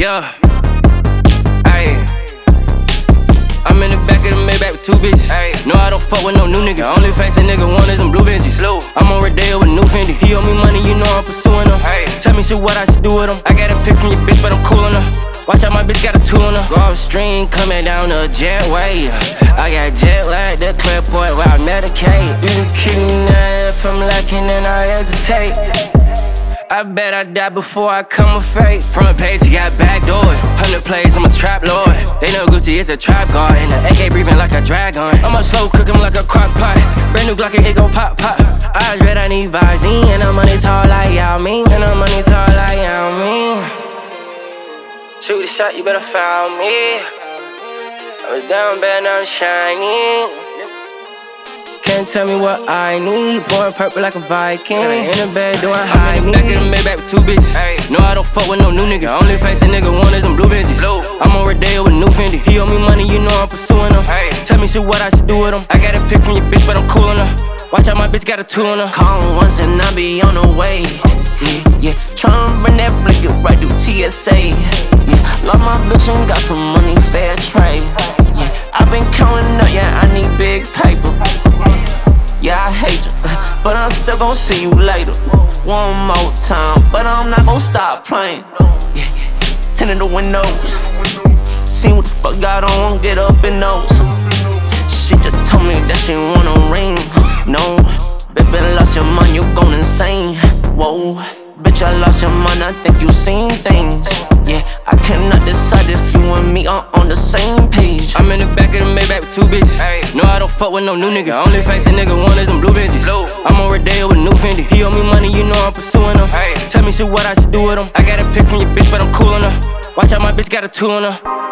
Yeah. Ayy. I'm in the back of the Maybach with two bitches. Ayy. No, I don't fuck with no new niggas. The only face a nigga want is them blue Benjis. Blue. I'm on Rodeo with new Fendi. He owe me money, you know I'm pursuing him. Ayy. Tell me shit what I should do with him. I got a pic from your bitch, but I'm coolin' her. Watch out, my bitch got a tuna. Go off stream, coming down the jetway. I got jet lag, the clipboard where I medicate. You can keep me now if I'm lacking and I hesitate. I bet I die before I come of fate. Front page, he got backdoored. 100 plays, I'm a trap lord. They know Gucci is a trap guard. And the AK breathing like a dragon. I'ma slow cook him like a crock pot. Brand new Glock and it gon' pop, pop. Eyes red, I need Visine. And the money tall like Yao Ming. And the money tall like Yao Ming. Shoot the shot, you better foul me. I was down bad, now I'm shining. Can't tell me what I need. Pouring purple like a Viking. In the bed doing high knee. Back in the Maybach with two bitches. Ay. No, I don't fuck with no new niggas. Only face a nigga want is them blue Benjis. I'm on Rodeo with new Fendi. He owe me money, you know I'm pursuing him. Ay. Tell me shit what I should do with him. I got a pic from your bitch, but I'm coolin' her. Watch out, my bitch got a tuna. Call once and I be on the way. Yeah, yeah. Tryna bring that blanket right through TSA. Yeah, love my bitch and got some money, fair trade. Yeah, I been counting up, yeah, I need big paper. Yeah, I hate you, but I'm still gon' see you later. One more time, but I'm not gon' stop playing. Yeah, tinted the windows, see what the fuck got on, get up in those. She just told me that she want a ring. No, baby, lost your mind, you gone insane. Whoa, bitch, I lost your mind, I think you seen things. Yeah, I cannot decide if you and me are on the same page. I'm in the back of the Maybach with two bitches. Ay. No, I don't fuck with no new niggas. The only face a nigga want is them blue Benjis. I'm on Rodeo with new Fendi. He owe me money, you know I'm pursuing him. Ay. Tell me shit what I should do with him. I got a pic from your bitch, but I'm coolin' her. Watch out, my bitch got a tuna.